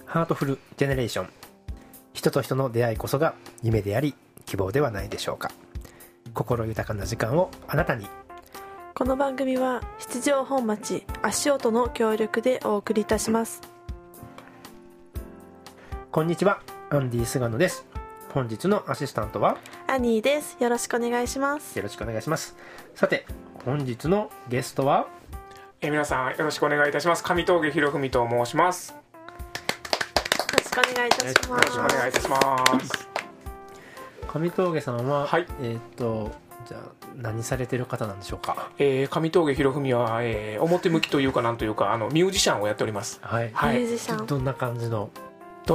ハートフルジェネレーション。人と人の出会いこそが夢であり希望ではないでしょうか。心豊かな時間をあなたに。 この番組は七条本町足音の協力でお送りいたします。 こんにちは、アンディ菅野です。本日のアシスタントはアニーです。よろしくお願いします。 よろしくお願いします。さて本日のゲストは皆さんよろしくお願いいたします。上峠博文と申します。 よろしくお願いいたします。 よろしくお願いいたします。 上峠さんは、 はい、 じゃあ何されてる方なんでしょうか。 上峠博文は、表向きというかなんというかミュージシャンをやっております。 はい、 ミュージシャン。 どんな感じの大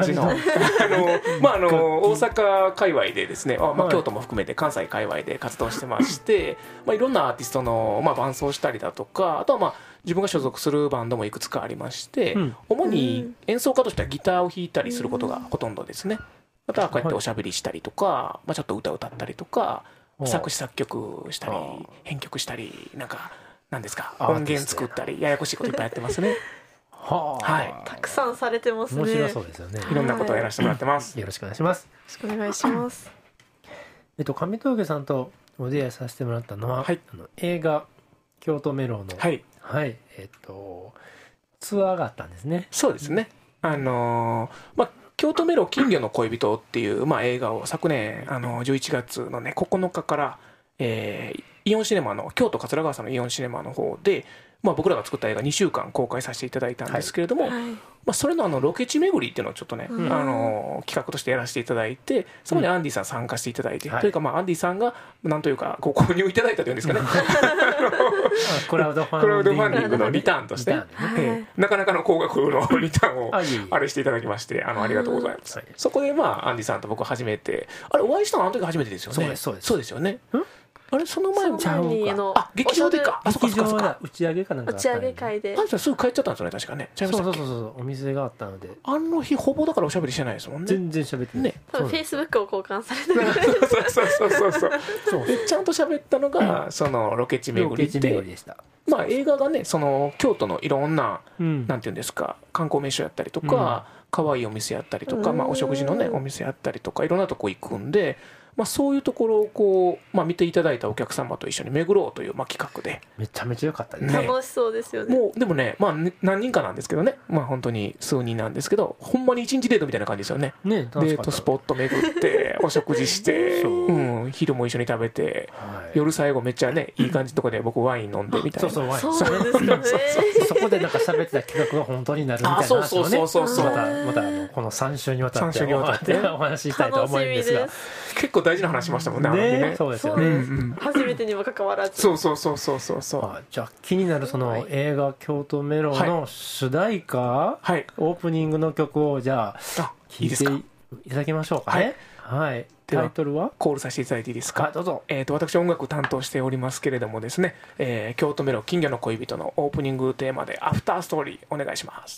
阪界隈でですね、京都も含めて関西界隈で活動してまして、いろんなアーティストの、伴奏したりだとか、あとは自分が所属するバンドもいくつかありまして、主に演奏家としてはギターを弾いたりすることがほとんどですね。またはこうやっておしゃべりしたりとか、ちょっと歌を歌ったりとか、作詞作曲したり編曲したり、なんですか、音源作ったりややこしいこといっぱいやってますね。 はい、 たくさんされてますね。 面白そうですよね。 いろんなことをやらせてもらってます。 よろしくお願いします。 よろしくお願いします。 上峠さんとお出会いさせてもらったのは、 はい、 映画京都メロの、 はいはい、ツアーがあったんですね。 そうですね。京都メロ金魚の恋人っていう、映画を昨年11月のね9日から、イオンシネマの京都桂川さんのイオンシネマの方で、僕らが作った映画2週間公開させていただいたんですけれども、それのロケ地巡りっていうのをちょっとね、企画としてやらせていただいて、そこにアンディさん参加していただいて、というかアンディさんがなんというかご購入いただいたというんですかね。 クラウドファンディングのリターンとして、なかなかの高額のリターンをあれしていただきましてありがとうございます。そこでアンディさんと僕初めてお会いしたのあの時初めてですよね。そうですよね。その前も劇場でか、 劇場だ、打ち上げかなんか、 打ち上げ会であんたすぐ帰っちゃったんですよね、確かね。 そうお店があったので、 あの日ほぼだからおしゃべりしてないですもんね。 全然喋ってない。 多分フェイスブックを交換されてる。そうでちゃんと喋ったのがそのロケ地巡りでした。映画がね、その京都のいろんななんていうんですか、観光名所やったりとか、可愛いお店やったりとか、お食事のねお店やったりとか、いろんなとこ行くんで。そういうところをこう、見ていただいたお客様と一緒に巡ろうという企画で、 めちゃめちゃ良かったですね。 楽しそうですよね。 もうでもね、何人かなんですけどね、本当に数人なんですけど、ほんまに一日デートみたいな感じですよね。デートスポット巡ってお食事して昼も一緒に食べて、夜最後めっちゃねいい感じのとこで僕ワイン飲んでみたいな。 そうですかね。 そこで喋ってた企画が本当になるみたいな話をね、またこの3週にわたってお話ししたいと思うんですが、 結構大事な話しましたもんね。 そうですよね。 初めてにもかかわらず。 そう。 じゃあ気になるその映画京都メロの主題歌、オープニングの曲をじゃあ聴いていただきましょうかね。はい。タイトルはコールさせていただいていいですか。 どうぞ。 私音楽担当しておりますけれどもですね、京都メロ金魚の恋人のオープニングテーマでアフターストーリーお願いします。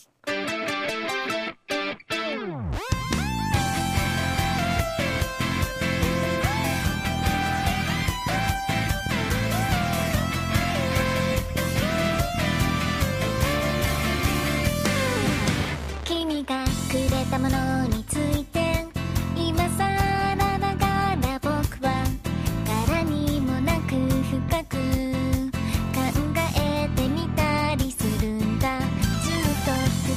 くれたものについて今さらながら僕は柄にもなく深く考えてみたりするんだ。ずっと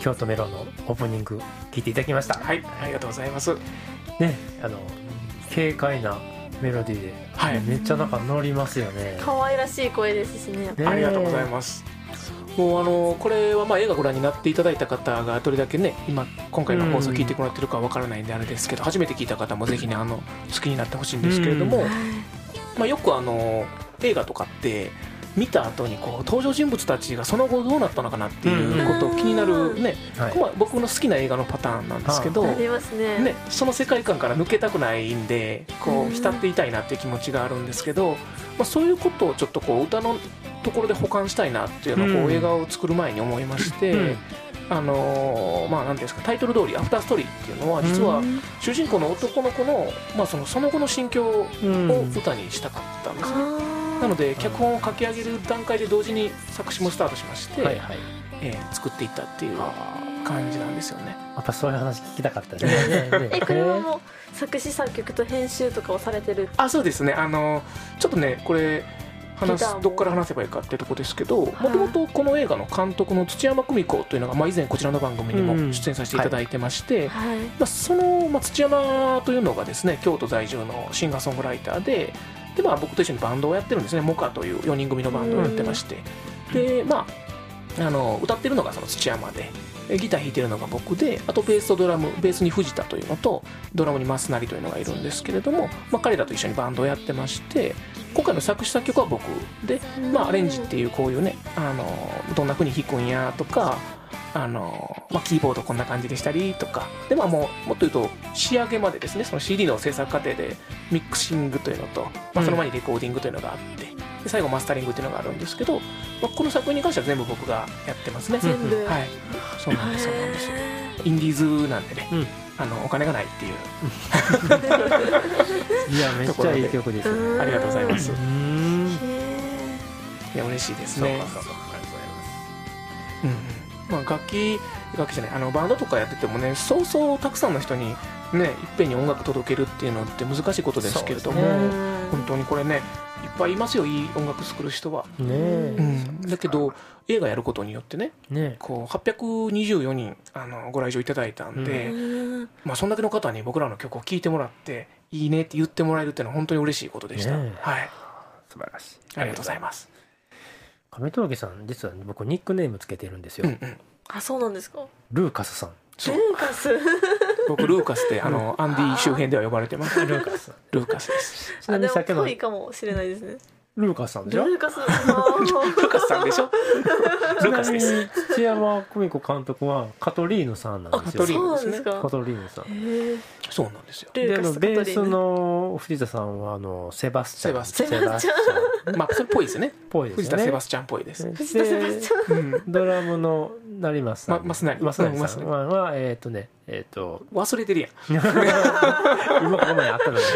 京都メロンのオープニング聞いていただきました。 はい、ありがとうございますね。軽快なメロディーで、はい、めっちゃなんか乗りますよね。 可愛らしい声ですしね。 ありがとうございます。もうこれはまあ映画ご覧になっていただいた方がどれだけね今回の放送聞いてもらってるかわからないんであれですけど、初めて聞いた方もぜひね好きになってほしいんですけれども、まあ、よく映画とかって見た後にこう登場人物たちがその後どうなったのかなっていうことを気になるね、まあ、僕の好きな映画のパターンなんですけど、 ありますね。 その世界観から抜けたくないんでこう浸っていたいなっていう気持ちがあるんですけど、まあ、そういうことをちょっとこう歌のところで補完したいなっていうのをこう映画を作る前に思いまして、まあ何ていうんですか、タイトル通りアフターストーリーっていうのは実は主人公の男の子の、まあ、その後の心境を歌にしたかったんですね。なので脚本を書き上げる段階で同時に作詞もスタートしまして、作っていったっていう感じなんですよね。 やっぱそういう話聞きたかったね。 これはもう作詞作曲と編集とかをされてる？ そうですね。ちょっとねこれどこから話せばいいかっていうところですけど、もともとこの映画の監督の土山久美子というのが、まあ、以前こちらの番組にも出演させていただいてまして、まあ、その、まあ、土山というのがですね京都在住のシンガーソングライターで、まあ、僕と一緒にバンドをやってるんですね。モカという4人組のバンドをやってまして、でまあ歌ってるのがその土山で、ギター弾いてるのが僕で、あとベースとドラム、ベースに藤田というのとドラムに増成というのがいるんですけれども、まあ、彼らと一緒にバンドをやってまして、今回の作詞作曲は僕で、まあ、アレンジっていうこういうねどんな風に弾くんやとかまあ、キーボードこんな感じでしたりとかで、まあ、もっと言うと仕上げまでですね、その CD の制作過程でミックシングというのと、まあ、その前にレコーディングというのがあって、で最後マスタリングというのがあるんですけど、まあ、この作品に関しては全部僕がやってますね。 全部、 はい、そうなんですよ。インディーズなんでね、お金がないっていういやめっちゃいい曲ですね。 ありがとうございます。いや嬉しいですね。まあ、楽器じゃないバンドとかやっててもね、そうそうたくさんの人にねいっぺんに音楽届けるっていうのって難しいことですけれども、本当にこれねいっぱいいますよ、いい音楽作る人はね、だけど映画やることによってねこう824人ご来場いただいたんで、まあ、そんだけの方に僕らの曲を聴いてもらっていいねって言ってもらえるっていうのは本当に嬉しいことでした。はい、 素晴らしい。 ありがとうございます。 亀峠さん実は僕ニックネームつけてるんですよ。 あ、そうなんですか。 ルーカスさん。 ルーカス僕ルーカスってアンディ周辺では呼ばれてます。ルーカスです。 でもぽいかもしれないですね。 ルーカスさんでしょ。 ルーカスさんでしょ。 ルーカスです。土山久美子監督はカトリーヌさんなんですよ。 そうなんですか。 カトリーヌさん。 そうなんですよ。 でベースの藤田さんはセバスチャン。 まあそれっぽいですね。 藤田セバスチャンっぽいです。 ドラムの成増さん。増成さんは忘れてるやん。 今ここまであったのに。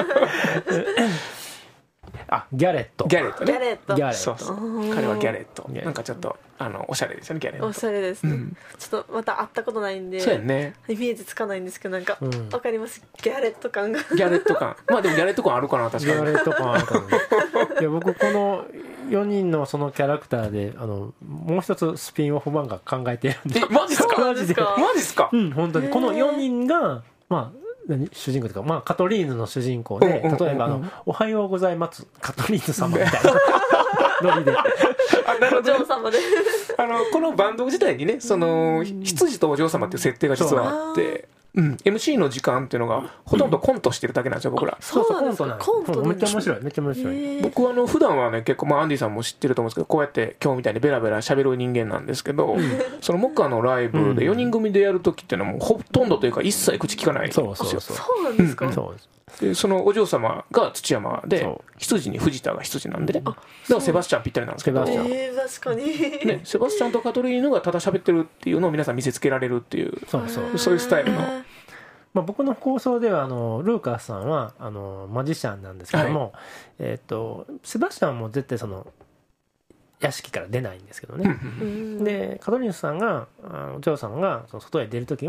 ギャレットね。そう彼はギャレット。なんかちょっとおしゃれですよね、ギャレット。 おしゃれですね。ちょっとまた会ったことないんでイメージつかないんですけど、なんかわかります。ギャレット感が。 ギャレット感。まあでもギャレット感あるかな、確かに。 ギャレット感あるかな。いや僕この4人のそのキャラクターでもう一つスピンオフ漫画考えてるんで。 マジっすか。 マジっすか。 本当にこの4人がまあ主人公というか、まあ、カトリーヌの主人公で、例えばおはようございますカトリーヌ様みたいなノリでお嬢様でこのバンド自体にね執事とお嬢様っていう設定が実はあって、MC の時間っていうのがほとんどコントしてるだけなんですよ、僕ら。 そうコントなんです。めっちゃ面白い。 僕は普段はね結構アンディさんも知ってると思うんですけど、こうやって今日みたいにベラベラ喋る人間なんですけど、そのモカのライブで4人組でやる時っていうのはもうほとんどというか一切口聞かないんですよ。 そうなんですか。 でそのお嬢様が土山で、羊に藤田が羊なんでね、だからセバスチャンぴったりなんですけど、 確かにね、セバスチャンとカトリーヌがただ喋ってるっていうのを皆さん見せつけられるっていう、そういうスタイルの。 まあ、僕の放送ではルーカスさんはマジシャンなんですけども、セバスチャンも絶対その屋敷から出ないんですけどね。でカトリーヌさんがお嬢さんがその外へ出るときは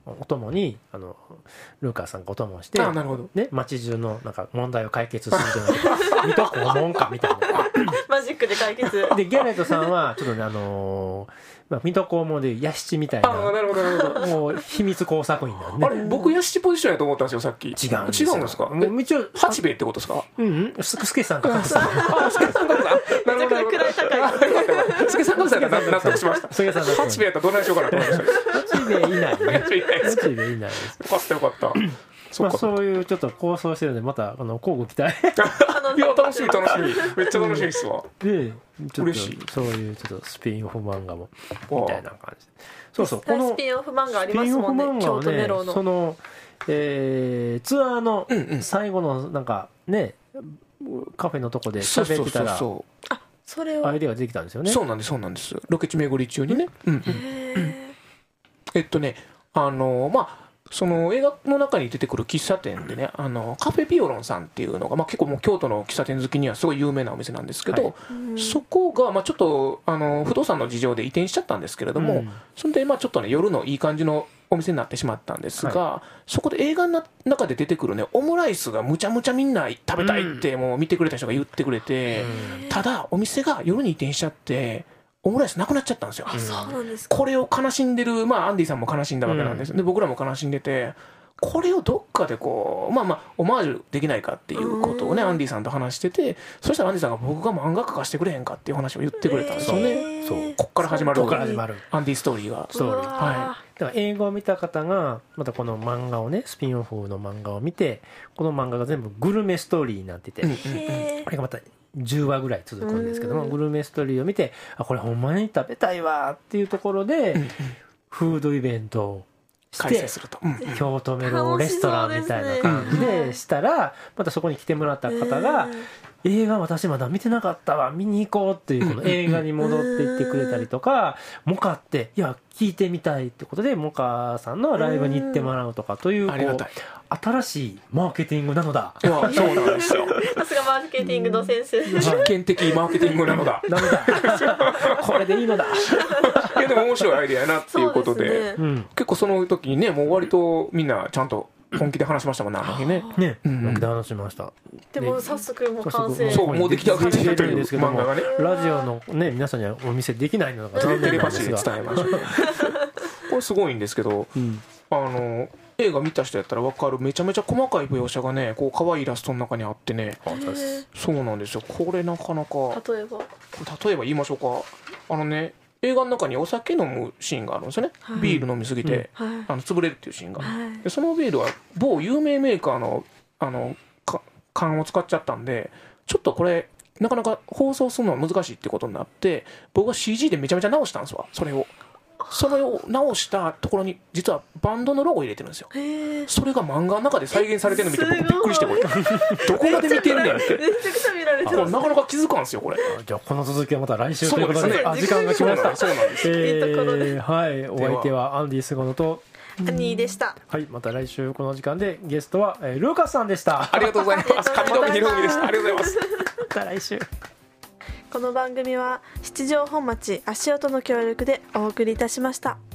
お供にルーカスさんがお供して、ね、街中のなんか問題を解決するじゃない水戸黄門かみたいなマジックで解決でギャレットさんはちょっとね水戸黄門で屋敷みたいなもう秘密工作員なんで、ね、 あれ僕屋敷ポジションやと思ったんですよさっき。違うんですか。 一応八兵衛ってことですか。 スケさんが隠したスケさんが隠したなるほど位高いスケさんが隠したら納得しました。八兵衛やったらどないしようかなと思いました八兵衛いない八兵衛いないです。 よかったよかったそういうちょっと構想してるんでまた交互期待いや楽しみめっちゃ楽しみですわ。 で嬉しいそういうちょっとスピンオフ漫画もみたいな感じでそうこのスピンオフ漫画ありますもんね。京都メロのそのツアーの最後のなんかねカフェのとこで喋ってたらそれをアイデアができたんですよね。 そうなんですロケ地巡り中にね。まあその映画の中に出てくる喫茶店でねカフェピオロンさんっていうのが、結構もう京都の喫茶店好きにはすごい有名なお店なんですけど、そこが、ちょっと不動産の事情で移転しちゃったんですけれども、それでちょっとね夜のいい感じのお店になってしまったんですが、そこで映画の中で出てくるねオムライスがむちゃむちゃみんな食べたいってもう見てくれた人が言ってくれて、ただお店が夜に移転しちゃってオムライスなくなっちゃったんですよ。 そうなんですか。 これを悲しんでる、アンディさんも悲しんだわけなんです。で僕らも悲しんでて、これをどっかでこうオマージュできないかっていうことをねアンディさんと話してて、そしたらアンディさんが僕が漫画描かしてくれへんかっていう話を言ってくれたんですよね。そうこっから始まるアンディストーリーが。 だから映画を見た方がまたこの漫画をねスピンオフの漫画を見て、この漫画が全部グルメストーリーになってて、これがまた10話ぐらい続くんですけども、グルメストーリーを見てこれほんまに食べたいわっていうところでフードイベントを開催すると、 京都メロレストランみたいな感じでしたら、またそこに来てもらった方が映画私まだ見てなかったわ見に行こうっていうこの映画に戻っていってくれたりとか、モカっていや聞いてみたいってことでモカさんのライブに行ってもらうとかという新しいマーケティングなのだ。 そうなんですよ。 さすがマーケティングの先生。 実験的マーケティングなのだ。 これでいいのだ。 いやでも面白いアイデアやなっていうことで、結構その時にねもう割とみんなちゃんと本気で話しましたもんねあの日ね。 本気で話しました。 でも早速もう完成。 そうもう出来上がってるという漫画がね。 ラジオのね皆さんにはお見せできないのがテレパシーで伝えました。これすごいんですけど、映画見た人やったら分かるめちゃめちゃ細かい描写がねこう可愛いイラストの中にあってね。そうなんですよ。これなかなか例えば言いましょうか。映画の中にお酒飲むシーンがあるんですよね。ビール飲みすぎて潰れるっていうシーンが。でそのビールは某有名メーカーの缶を使っちゃったんで、ちょっとこれなかなか放送するのは難しいってことになって、僕は CG でめちゃめちゃ直したんですわ。それを直したところに実はバンドのロゴ入れてるんですよ。それが漫画の中で再現されてるの見て僕びっくりして、これどこまで見てんねんってめちゃくちゃ見られてます。 なかなか気づかんですよこれ。 じゃあこの続きはまた来週ということで、時間が来ました。 そうなんです。 はい、お相手はアンディ菅野とアニーでした。 はい、また来週この時間でゲストはルーカスさんでした。 ありがとうございます。上富ひろみでした。ありがとうございます。 また来週。 この番組は七条本町足音の協力でお送りいたしました。